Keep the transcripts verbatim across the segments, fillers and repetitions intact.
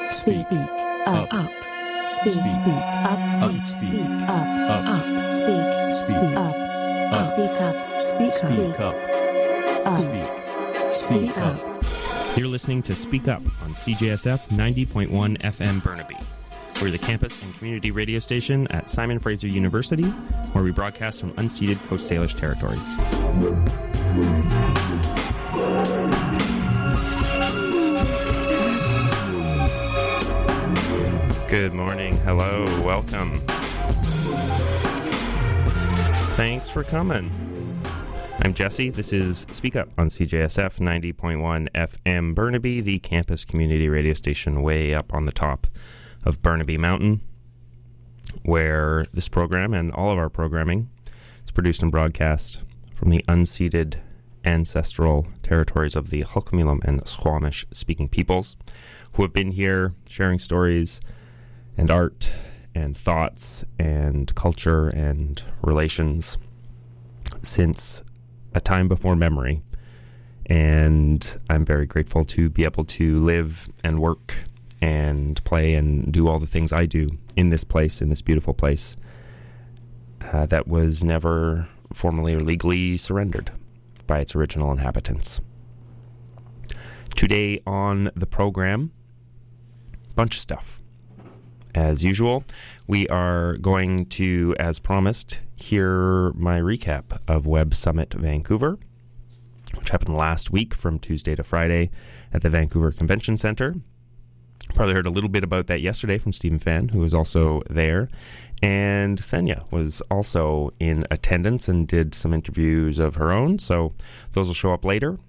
Speak up. Up. Speak. Speak up. Speak. Speak up. Up. Speak. Speak up. Speak up. Speak up. Speak. Speak up. You're listening to Speak Up on C J S F ninety point one F M Burnaby. We're the campus and community radio station at Simon Fraser University, where we broadcast from unceded Coast Salish territories. Good morning. Hello. Welcome. Thanks for coming. I'm Jesse. This is Speak Up on C J S F ninety point one F M Burnaby, the campus community radio station way up on the top of Burnaby Mountain, where this program and all of our programming is produced and broadcast from the unceded ancestral territories of the Hul'qumi'num and Squamish speaking peoples who have been here sharing stories and art and thoughts and culture and relations since a time before memory. And I'm very grateful to be able to live and work and play and do all the things I do in this place, in this beautiful place uh, that was never formally or legally surrendered by its original inhabitants. Today on the program, bunch of stuff. As usual, we are going to, as promised, hear my recap of Web Summit Vancouver, which happened last week from Tuesday to Friday at the Vancouver Convention Centre. Probably heard a little bit about that yesterday from Stephen Fan, who was also there. And Senya was also in attendance and did some interviews of her own, so those will show up later.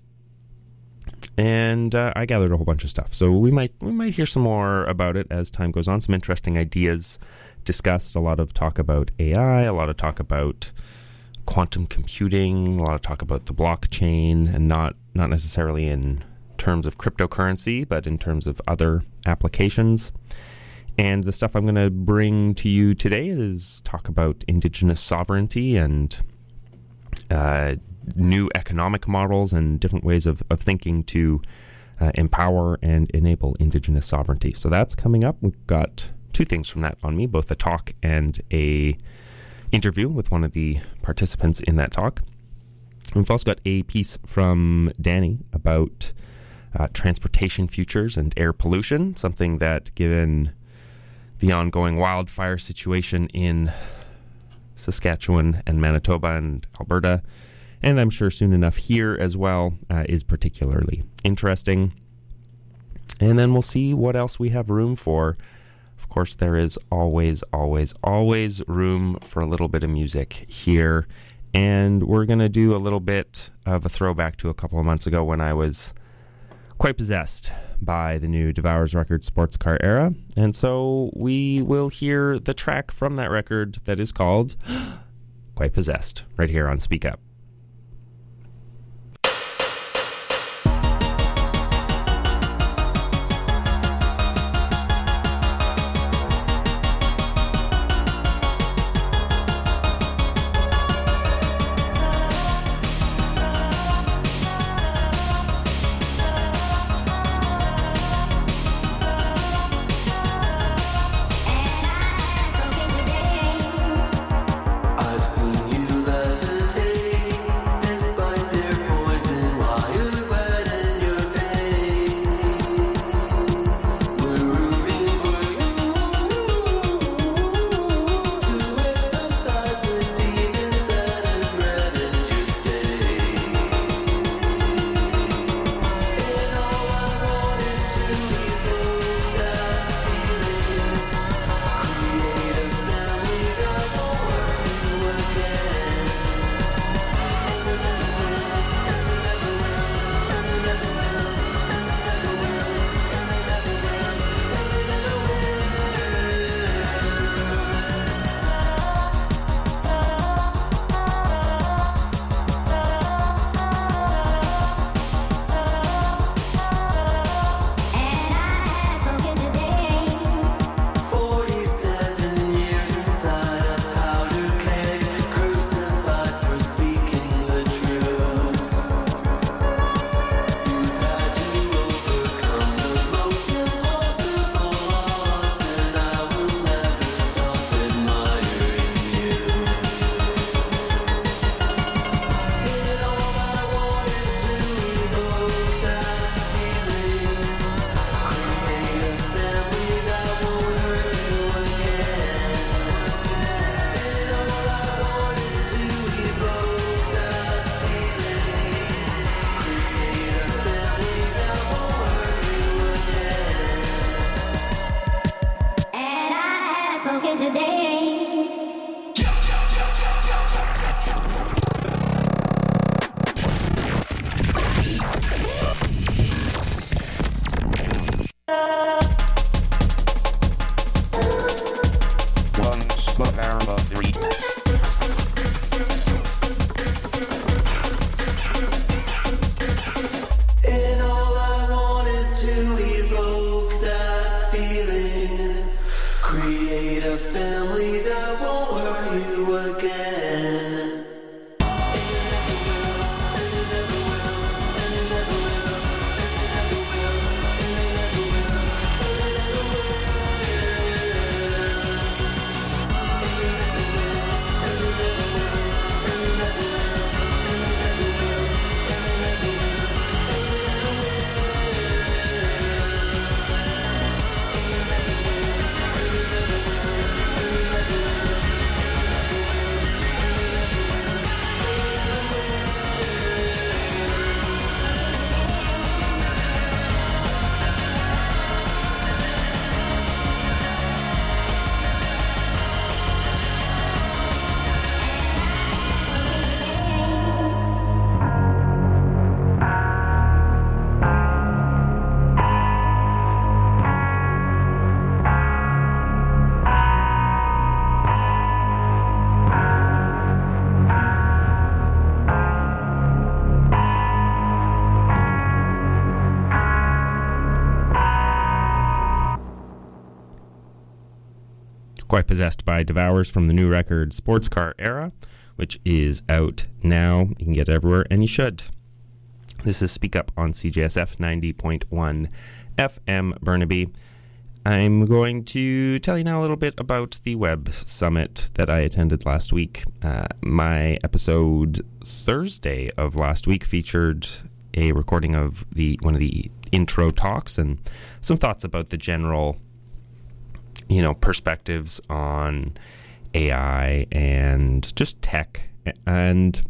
And uh, I gathered a whole bunch of stuff, so we might we might hear some more about it as time goes on. Some interesting ideas discussed, a lot of talk about A I, a lot of talk about quantum computing, a lot of talk about the blockchain, and not not necessarily in terms of cryptocurrency, but in terms of other applications. And the stuff I'm going to bring to you today is talk about Indigenous sovereignty and uh, new economic models and different ways of, of thinking to uh, empower and enable Indigenous sovereignty. So that's coming up. We've got two things from that on me, both a talk and a interview with one of the participants in that talk. We've also got a piece from Danny about uh, transportation futures and air pollution, something that, given the ongoing wildfire situation in Saskatchewan and Manitoba and Alberta, and I'm sure soon enough here as well, uh, is particularly interesting. And then we'll see what else we have room for. Of course, there is always, always, always room for a little bit of music here. And we're going to do a little bit of a throwback to a couple of months ago when I was quite possessed by the new Devourers Records Sports Car Era. And so we will hear the track from that record that is called Quite Possessed right here on Speak Up. I've seen you levitate. Create a family that won't hurt you again. Quite Possessed by Devours from the new record Sports Car Era, which is out now. You can get it everywhere, and you should. This is Speak Up on C J S F ninety point one F M Burnaby. I'm going to tell you now a little bit about the Web Summit that I attended last week. Uh, my episode Thursday of last week featured a recording of the one of the intro talks and some thoughts about the general you know, perspectives on A I and just tech. And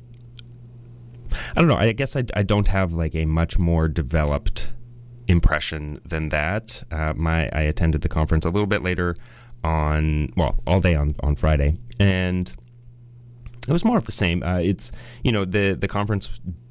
I don't know, I guess I, I don't have like a much more developed impression than that. Uh, my I attended the conference a little bit later on, well, all day on, on Friday. And it was more of the same. Uh, it's, you know, the, the conference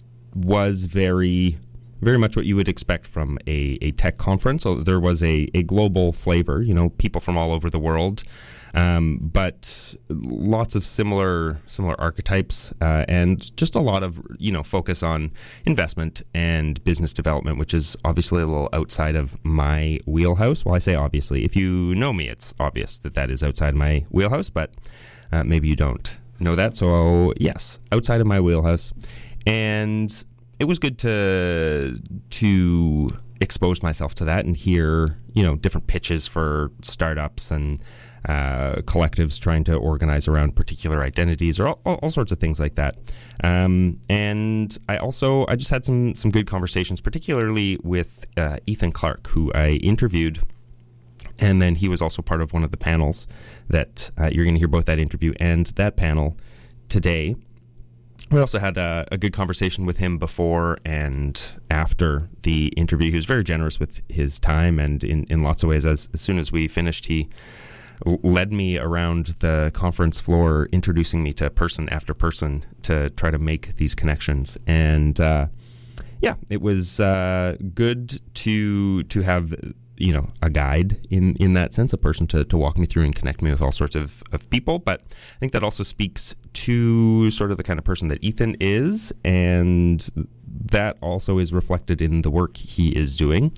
was very... very much what you would expect from a, a tech conference. So there was a, a global flavor, you know, people from all over the world, um, but lots of similar similar archetypes uh, and just a lot of, you know, focus on investment and business development, which is obviously a little outside of my wheelhouse. Well, I say obviously. If you know me, it's obvious that that is outside my wheelhouse, but uh, maybe you don't know that. So, yes, outside of my wheelhouse. And it was good to to expose myself to that and hear, you know, different pitches for startups and uh, collectives trying to organize around particular identities or all, all, all sorts of things like that. Um, and I also I just had some some good conversations, particularly with uh, Ethan Clark, who I interviewed, and then he was also part of one of the panels that uh, you're going to hear both that interview and that panel today. We also had a, a good conversation with him before and after the interview. He was very generous with his time, and in, in lots of ways, as, as soon as we finished, he l- led me around the conference floor, introducing me to person after person to try to make these connections. And uh, yeah, it was uh, good to to have, you know, a guide in, in that sense, a person to, to walk me through and connect me with all sorts of, of people. But I think that also speaks to sort of the kind of person that Ethan is, and that also is reflected in the work he is doing.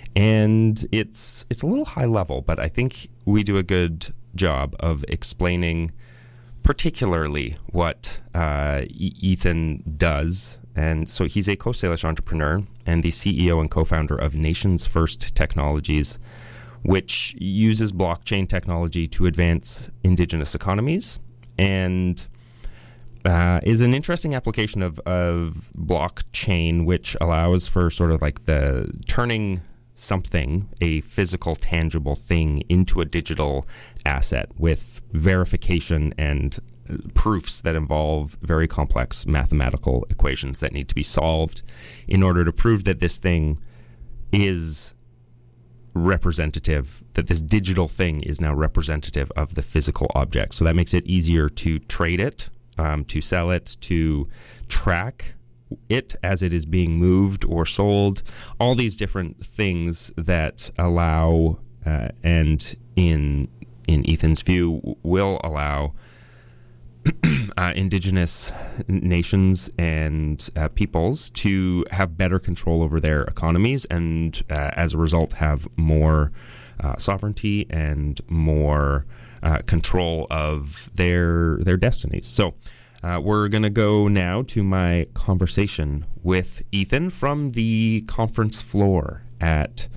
And it's it's a little high level, but I think we do a good job of explaining particularly what uh, e- Ethan does. And so he's a co-Salish entrepreneur and the C E O and co-founder of Nations First Technologies, which uses blockchain technology to advance indigenous economies and uh, is an interesting application of, of blockchain, which allows for sort of like the turning something, a physical, tangible thing, into a digital asset with verification and proofs that involve very complex mathematical equations that need to be solved in order to prove that this thing is representative, that this digital thing is now representative of the physical object. So that makes it easier to trade it, um, to sell it, to track it as it is being moved or sold, all these different things that allow, uh, and in in Ethan's view, will allow uh, Indigenous nations and uh, peoples to have better control over their economies and, uh, as a result, have more uh, sovereignty and more uh, control of their their destinies. So uh, we're going to go now to my conversation with Ethan from the conference floor at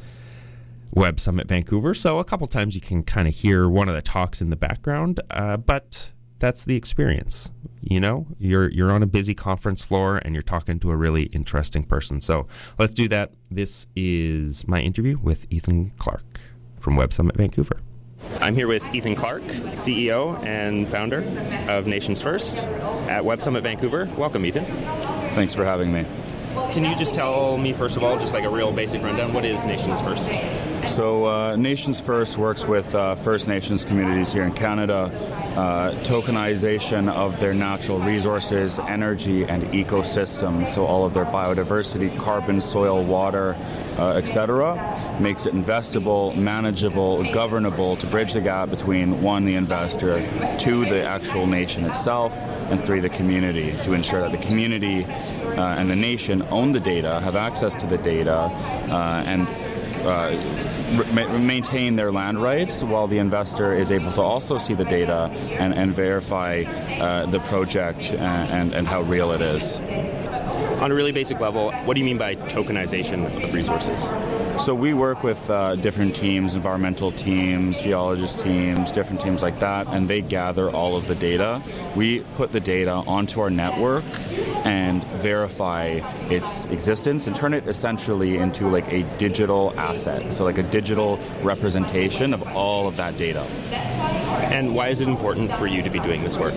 Web Summit Vancouver. So a couple times you can kind of hear one of the talks in the background, uh, but that's the experience. You know, you're you're on a busy conference floor and you're talking to a really interesting person. So let's do that. This is my interview with Ethan Clark from Web Summit Vancouver. I'm here with Ethan Clark, C E O and founder of Nations First at Web Summit Vancouver. Welcome, Ethan. Thanks for having me. Can you just tell me, first of all, just like a real basic rundown, what is Nations First? So uh, Nations First works with uh, First Nations communities here in Canada, uh, tokenization of their natural resources, energy, and ecosystems, so all of their biodiversity, carbon, soil, water, uh, et cetera, makes it investable, manageable, governable to bridge the gap between, one, the investor, two, the actual nation itself, and three, the community, to ensure that the community uh, and the nation own the data, have access to the data, uh, and uh, re- maintain their land rights, while the investor is able to also see the data and, and verify uh, the project and, and, and how real it is. On a really basic level, what do you mean by tokenization of resources? So we work with uh, different teams, environmental teams, geologist teams, different teams like that, and they gather all of the data. We put the data onto our network and verify its existence and turn it essentially into like a digital asset, so like a digital representation of all of that data. And why is it important for you to be doing this work?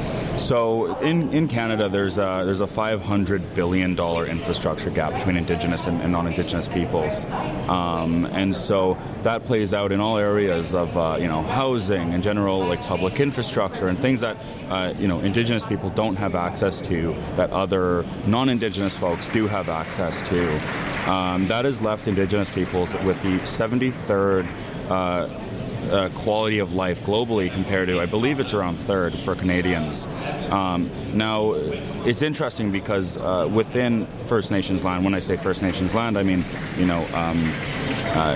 So in, in Canada, there's a, there's a five hundred billion dollars infrastructure gap between Indigenous and, and non-Indigenous peoples. Um, and so that plays out in all areas of, uh, you know, housing and general, like, public infrastructure and things that, uh, you know, Indigenous people don't have access to that other non-Indigenous folks do have access to. Um, that has left Indigenous peoples with the seventy-third uh, Uh, quality of life globally compared to, I believe it's around third for Canadians. Um, now, it's interesting because uh, within First Nations land, when I say First Nations land, I mean, you know, um, uh,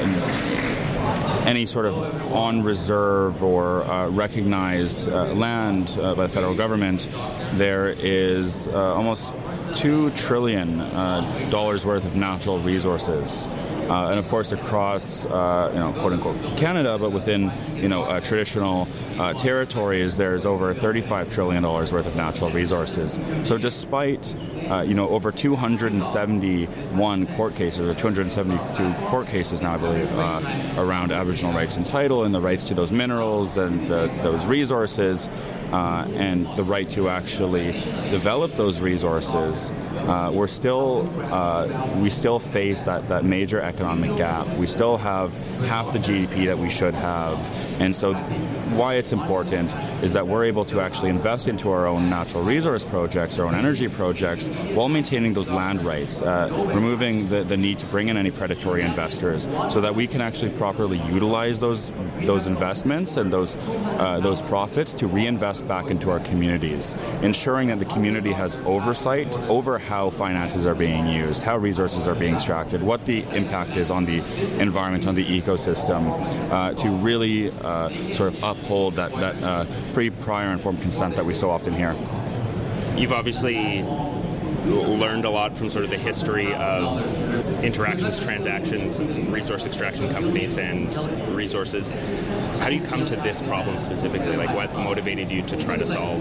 any sort of on reserve or uh, recognized uh, land uh, by the federal government, there is uh, almost two trillion dollars uh, worth of natural resources. Uh, and of course, across, uh, you know, quote unquote, Canada, but within, you know, uh, traditional uh, territories, there's over thirty-five trillion dollars worth of natural resources. So despite, uh, you know, over two hundred seventy-one court cases, or two hundred seventy-two court cases now, I believe, uh, around Aboriginal rights and title and the rights to those minerals and the, those resources, uh, and the right to actually develop those resources, uh, we're still, uh, we still face that, that major economic gap. We still have half the G D P that we should have. And so why it's important is that we're able to actually invest into our own natural resource projects, our own energy projects, while maintaining those land rights, uh, removing the, the need to bring in any predatory investors, so that we can actually properly utilize those those investments and those uh, those profits to reinvest back into our communities, ensuring that the community has oversight over how finances are being used, how resources are being extracted, what the impact is on the environment, on the ecosystem, uh, to really uh, sort of uphold that, that uh, free, prior, informed consent that we so often hear. You've obviously learned a lot from sort of the history of interactions, transactions, resource extraction companies and resources. How do you come to this problem specifically? Like, what motivated you to try to solve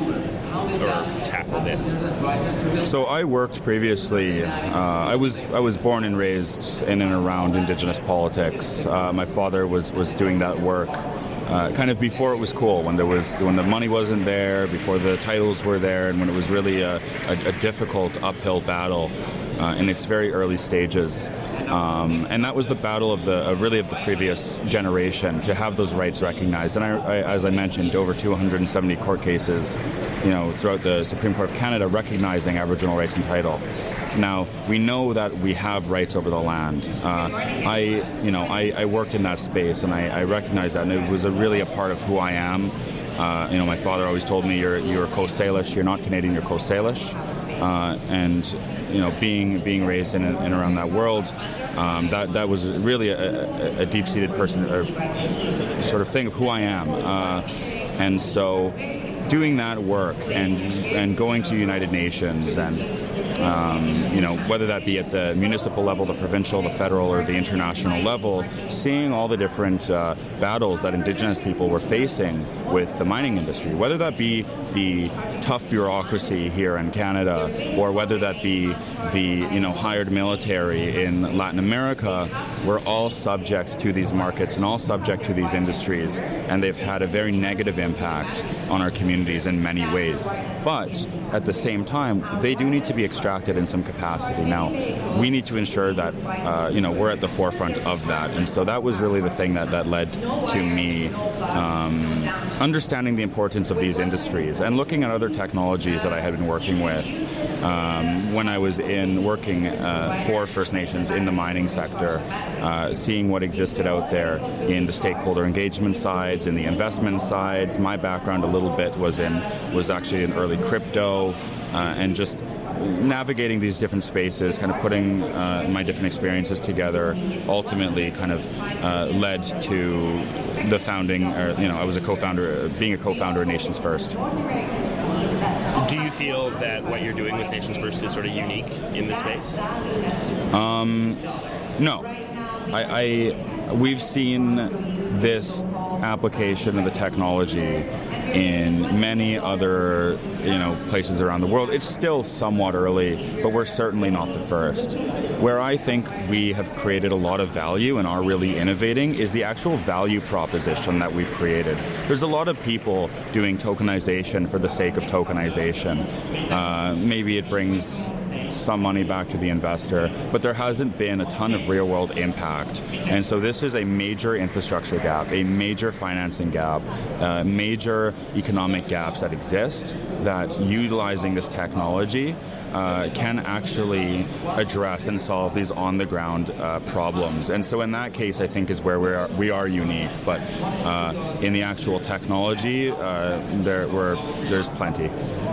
or tackle this? So I worked previously, uh, I was I was born and raised in and around Indigenous politics. Uh, my father was, was doing that work Uh, kind of before it was cool, when there was when the money wasn't there, before the titles were there, and when it was really a, a, a difficult uphill battle uh, in its very early stages. Um, and that was the battle of the of really of the previous generation, to have those rights recognized. And I, I, as I mentioned, over two hundred seventy court cases, you know, throughout the Supreme Court of Canada recognizing Aboriginal rights and title. Now, we know that we have rights over the land. Uh, I, you know, I, I worked in that space, and I, I recognized that, and it was a really a part of who I am. Uh, you know, my father always told me, you're you're Coast Salish, you're not Canadian, you're Coast Salish. Uh, and, you know, being being raised in and around that world, um, that, that was really a, a, a deep-seated person, or sort of thing of who I am. Uh, and so doing that work and and going to United Nations and Um, you know, whether that be at the municipal level, the provincial, the federal, or the international level, seeing all the different uh, battles that Indigenous people were facing with the mining industry, whether that be the tough bureaucracy here in Canada, or whether that be the, you know, hired military in Latin America, we're all subject to these markets and all subject to these industries, and they've had a very negative impact on our communities in many ways. But at the same time, they do need to be extracted in some capacity. Now, we need to ensure that, uh, you know, we're at the forefront of that. And so that was really the thing that, that led to me um, understanding the importance of these industries and looking at other technologies that I had been working with um, when I was in working uh, for First Nations in the mining sector, uh, seeing what existed out there in the stakeholder engagement sides, in the investment sides. My background a little bit was in was actually in early crypto, uh, and just navigating these different spaces, kind of putting uh, my different experiences together, ultimately kind of uh, led to the founding, or, you know, I was a co-founder, being a co-founder of Nations First. Do you feel that what you're doing with Nations First is sort of unique in the space? Um, no. I, I we've seen this application of the technology in many other, you know, places around the world. It's still somewhat early, but we're certainly not the first. Where I think we have created a lot of value and are really innovating is the actual value proposition that we've created. There's a lot of people doing tokenization for the sake of tokenization. Uh, maybe it brings some money back to the investor, but there hasn't been a ton of real-world impact. And so this is a major infrastructure gap, a major financing gap, uh, major economic gaps that exist, that utilizing this technology uh, can actually address and solve these on-the-ground uh, problems. And so in that case, I think is where we are, we are unique. But uh, in the actual technology, uh, there we're, there's plenty.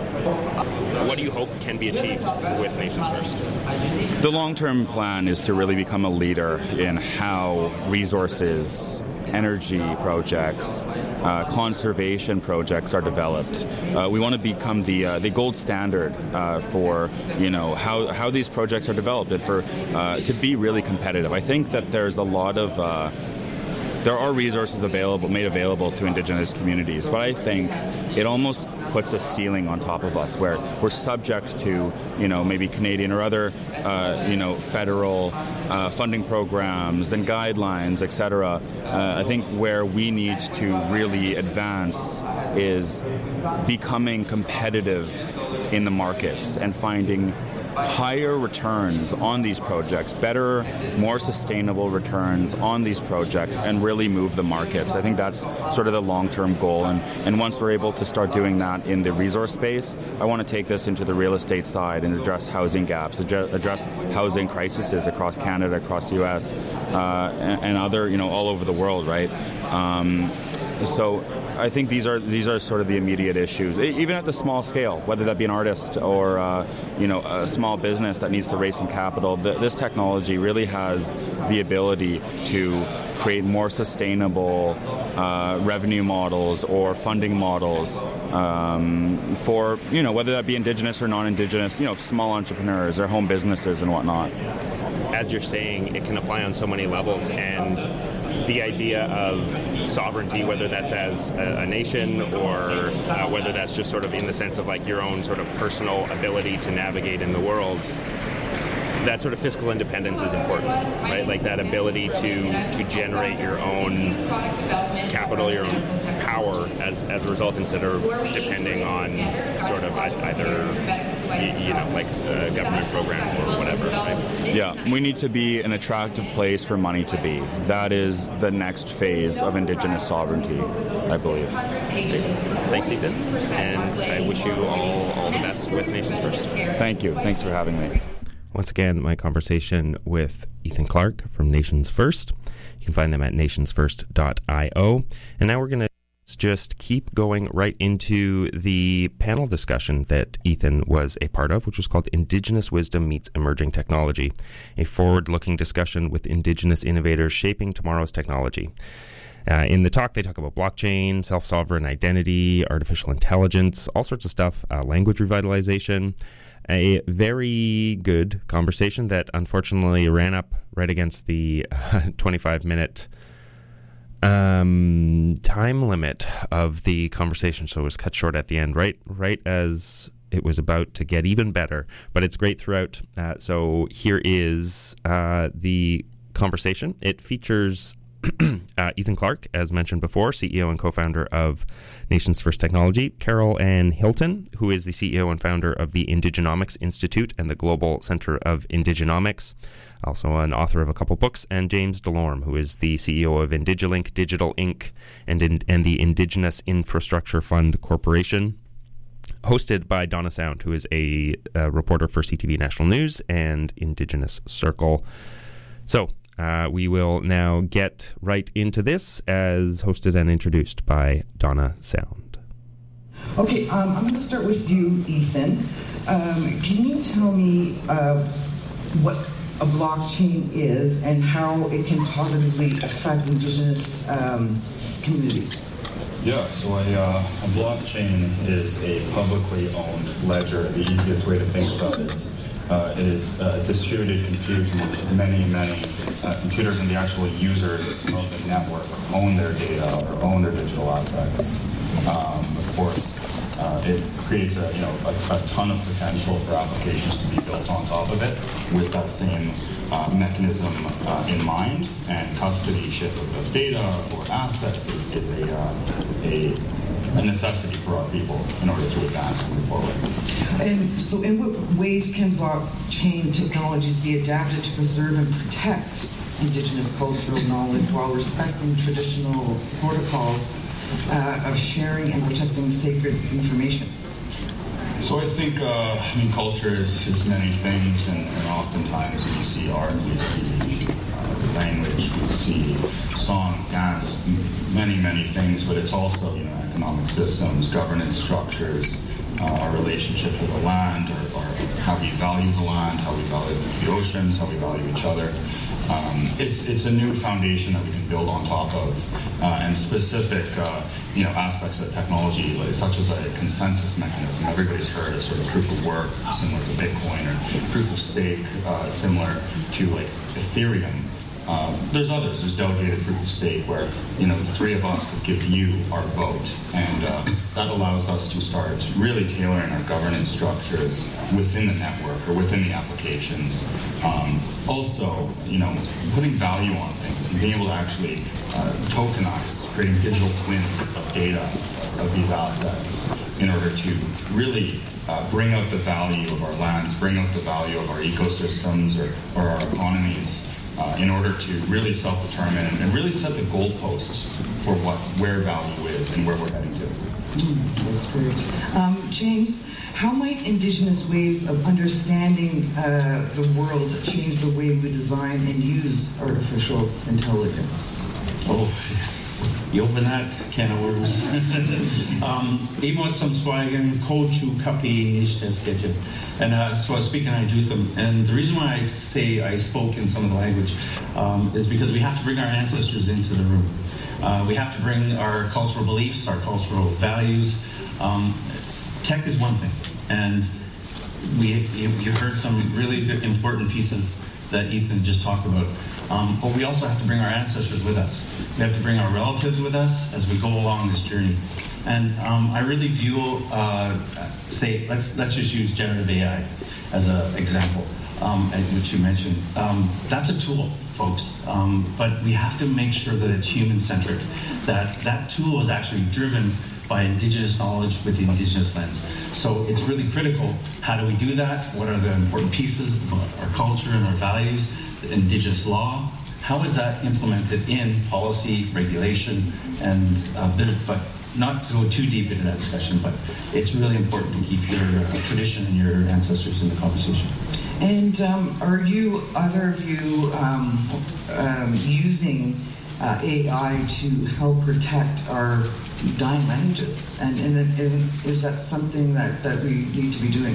What do you hope can be achieved with Nations First? The long-term plan is to really become a leader in how resources, energy projects, uh, conservation projects are developed. Uh, we want to become the uh, the gold standard uh, for, you know, how how these projects are developed, and for uh, to be really competitive. I think that there's a lot of uh, there are resources available made available to Indigenous communities, but I think it almost puts a ceiling on top of us where we're subject to, you know, maybe Canadian or other, uh, you know, federal uh, funding programs and guidelines, et cetera. Uh, I think where we need to really advance is becoming competitive in the markets and finding higher returns on these projects, better, more sustainable returns on these projects, and really move the markets. I think that's sort of the long-term goal. And, and once we're able to start doing that in the resource space, I want to take this into the real estate side and address housing gaps, address housing crises across Canada, across the U S, uh, and, and other, you know, all over the world, right? Um, So I think these are these are sort of the immediate issues, even at the small scale, whether that be an artist or uh, you know, a small business that needs to raise some capital. The, this technology really has the ability to create more sustainable uh, revenue models or funding models um, for, you know, whether that be Indigenous or non-Indigenous, you know, small entrepreneurs or home businesses and whatnot. As you're saying, it can apply on so many levels, and the idea of sovereignty, whether that's as a, a nation or uh, whether that's just sort of in the sense of like your own sort of personal ability to navigate in the world, that sort of fiscal independence is important, right? Like that ability to to generate your own capital, your own power as, as a result, instead of depending on sort of either, you know, like a government program or whatever, right? Yeah, we need to be an attractive place for money to be. That is the next phase of Indigenous sovereignty, I believe. Thanks, Ethan, and I wish you all, all the best with Nations First. Thank you. Thanks for having me. Once again, my conversation with Ethan Clark from Nations First. You can find them at nations first dot io. And now we're going to just keep going right into the panel discussion that Ethan was a part of, which was called Indigenous Wisdom Meets Emerging Technology, a forward-looking discussion with Indigenous innovators shaping tomorrow's technology. Uh, in the talk, they talk about blockchain, self-sovereign identity, artificial intelligence, all sorts of stuff, uh, language revitalization. A very good conversation that unfortunately ran up right against the uh, twenty-five minute um, time limit of the conversation, so it was cut short at the end, right, right as it was about to get even better. But it's great throughout. Uh, so here is uh, the conversation. It features uh, Ethan Clark, as mentioned before, C E O and co-founder of Nations First Technology, Carol Ann Hilton, who is the C E O and founder of the Indigenomics Institute and the Global Center of Indigenomics, also an author of a couple books, and James Delorme, who is the C E O of Indigilink Digital Incorporated and, in, and the Indigenous Infrastructure Fund Corporation. Hosted by Donna Sound, who is a, a reporter for C T V National News and Indigenous Circle. So, Uh, we will now get right into this, as hosted and introduced by Donna Sound. Okay, um, I'm going to start with you, Ethan. Um, can you tell me uh, what a blockchain is and how it can positively affect Indigenous um, communities? Yeah, so a, uh, a blockchain is a publicly owned ledger. The easiest way to think about it Uh, it is uh, distributed compute amongst many, many uh, computers, and the actual users of the network own their data or own their digital assets. Um, of course, uh, it creates a, you know, a, a ton of potential for applications to be built on top of it with that same uh, mechanism uh, in mind, and custodyship of, of data or assets is, is a, uh, a a necessity for our people in order to advance and move forward. And so in what ways can blockchain technologies be adapted to preserve and protect Indigenous cultural knowledge while respecting traditional protocols uh, of sharing and protecting sacred information? So I think, uh, I mean, culture is, is many things, and, and oftentimes we see art, we see uh, language, we see song, dance, many, many things, but it's also, you know, economic systems, governance structures, uh, our relationship with the land, or, or how we value the land, how we value the oceans, how we value each other. Um, it's it's a new foundation that we can build on top of, uh, and specific uh, you know aspects of technology, like, such as a consensus mechanism. Everybody's heard of sort of proof of work, similar to Bitcoin, or proof of stake, uh, similar to like Ethereum. Um, there's others. There's delegated proof of stake, where you know the three of us could give you our vote, and uh, that allows us to start really tailoring our governance structures within the network or within the applications. Um, also, you know, putting value on things and being able to actually uh, tokenize, creating digital twins of data of these assets in order to really uh, bring out the value of our lands, bring out the value of our ecosystems or, or our economies. Uh, in order to really self-determine and, and really set the goalposts for what where value is and where we're heading to. Mm, that's great. Um, James, how might Indigenous ways of understanding uh, the world change the way we design and use artificial intelligence? Oh, you open that can of worms. um, Imot sam swagan kochu kapi nishtes. And uh, so I was speaking at Jutham, and the reason why I say I spoke in some of the language um, is because we have to bring our ancestors into the room. Uh, we have to bring our cultural beliefs, our cultural values. Um, tech is one thing, and we you, you heard some really good, important pieces that Ethan just talked about. Um, but we also have to bring our ancestors with us. We have to bring our relatives with us as we go along this journey. And um, I really view, uh, say, let's let's just use generative A I as an example, um, which you mentioned. Um, that's a tool, folks, um, but we have to make sure that it's human-centered, that that tool is actually driven by Indigenous knowledge with the Indigenous lens. So it's really critical. How do we do that? What are the important pieces of our culture and our values? The Indigenous law. How is that implemented in policy, regulation, and uh, there, but not to go too deep into that discussion, but it's really important to keep your uh, tradition and your ancestors in the conversation. And um, are you, either of you, um, um, using uh, A I to help protect our dying languages? And, and, and is that something that, that we need to be doing?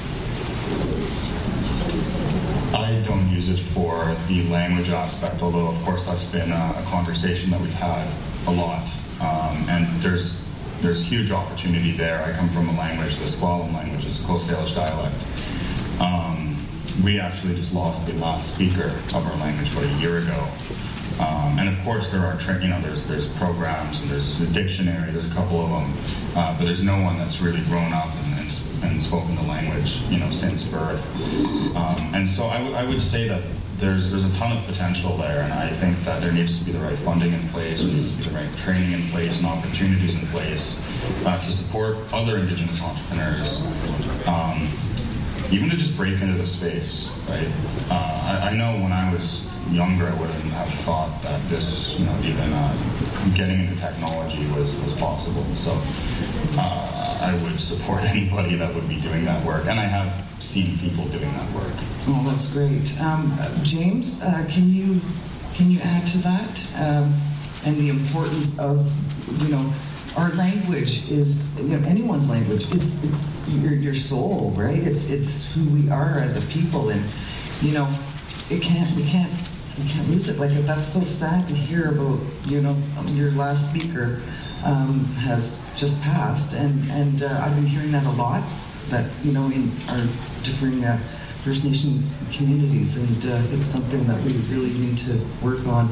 I don't use it for the language aspect, although of course that's been a, a conversation that we've had a lot. Um, and there's there's huge opportunity there. I come from a language, the Squamish language, it's a Coast Salish dialect. Um, we actually just lost the last speaker of our language about a year ago. Um, and of course there are, tra- you know, there's there's programs and there's a dictionary, there's a couple of them, uh, but there's no one that's really grown up and, and, and spoken the language, you know, since birth. Um, and so I, w- I would say that there's there's a ton of potential there, and I think that there needs to be the right funding in place, there needs to be the right training in place and opportunities in place uh, to support other Indigenous entrepreneurs. Um, even to just break into the space, right? Uh, I, I know when I was younger, I wouldn't have thought that this, you know, even uh, getting into technology was, was possible. So uh, I would support anybody that would be doing that work, and I have seen people doing that work. Oh, that's great. Um, uh, James, uh, can you can you add to that um, and the importance of, you know, our language is, you know, anyone's language. It's it's your your soul, right? It's it's who we are as a people, and you know, it can't we can't we can't lose it. Like, that's so sad to hear about. You know, your last speaker um, has just passed, and and uh, I've been hearing that a lot. That, you know, in our differing uh, First Nation communities, and uh, it's something that we really need to work on.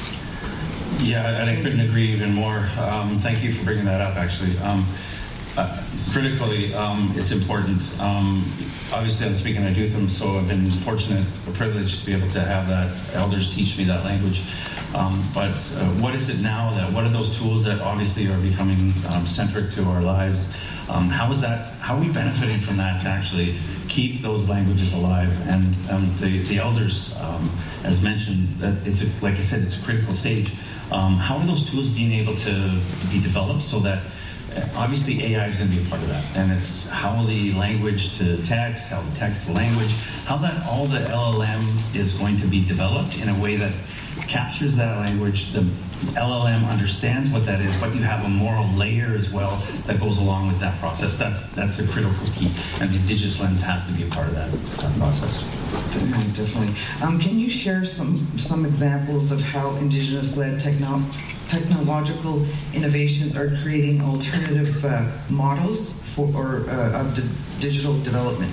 Yeah, and I couldn't agree even more. Um, thank you for bringing that up, actually. Um, uh, critically, um, it's important. Um, obviously, I'm speaking Idútham, so I've been fortunate, or privileged to be able to have that elders teach me that language. Um, but uh, what is it now? That what are those tools that obviously are becoming um, centric to our lives? Um, how is that? How are we benefiting from that to actually keep those languages alive? And um, the the elders, um, as mentioned, that it's a, like I said, it's a critical stage. Um, how are those tools being able to be developed so that uh, obviously A I is going to be a part of that, and it's how the language to text, how the text to language, how that all the L L M is going to be developed in a way that captures that language. The L L M understands what that is, but you have a moral layer as well that goes along with that process. That's that's a critical key, and the Indigenous lens has to be a part of that, that process. Definitely, definitely. Um, can you share some some examples of how Indigenous-led techno- technological innovations are creating alternative uh, models for or uh, of di- digital development?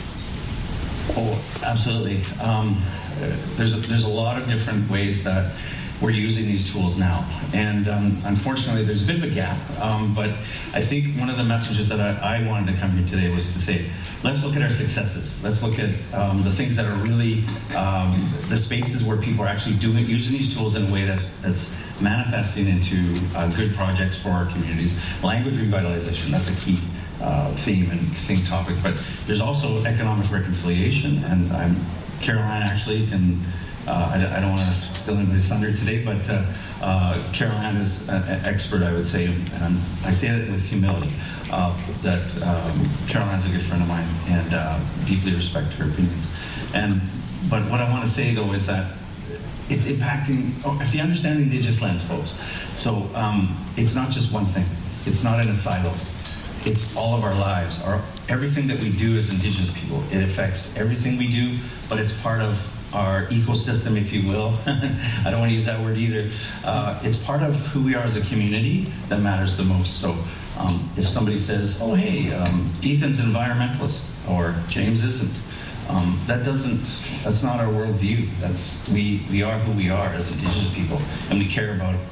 Oh, absolutely. Um, uh, there's a, there's a lot of different ways that we're using these tools now, and um, unfortunately there's a bit of a gap, um, but I think one of the messages that I, I wanted to come here today was to say, let's look at our successes. Let's look at um, the things that are really um, the spaces where people are actually doing using these tools in a way that's, that's manifesting into uh, good projects for our communities. Language revitalization, that's a key uh, theme and theme topic, but there's also economic reconciliation, and I'm, Caroline actually can Uh, I, I don't want to steal anybody's thunder today, but uh, uh, Caroline is an expert, I would say, and I say that with humility, uh, that um, Caroline's a good friend of mine, and uh, deeply respect her opinions. And but what I want to say, though, is that it's impacting, oh, if you understand the Indigenous lens, folks, so um, it's not just one thing. It's not in a silo. It's all of our lives. Our, everything that we do as Indigenous people, it affects everything we do, but it's part of our ecosystem, if you will. I don't want to use that word either. Uh, it's part of who we are as a community that matters the most. So um, if somebody says, oh, hey, um, Ethan's an environmentalist, or James isn't, um, that doesn't, that's not our worldview. That's, we, we are who we are as Indigenous people, and we care about